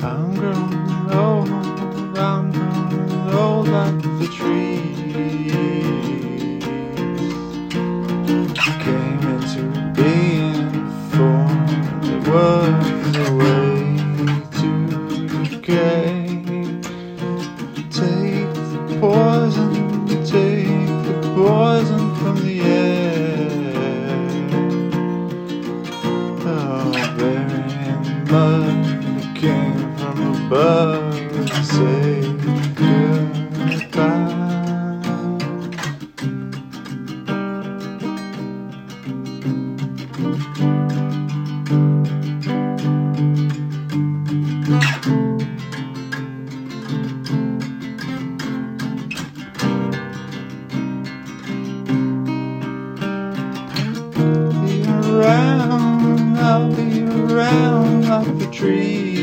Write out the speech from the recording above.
I'm growing old, I'm growing old like the trees. Came into being before there was a way to decay. Take the poison from the air. Oh, burying mud that came from above and say goodbye. I'll be around like the trees.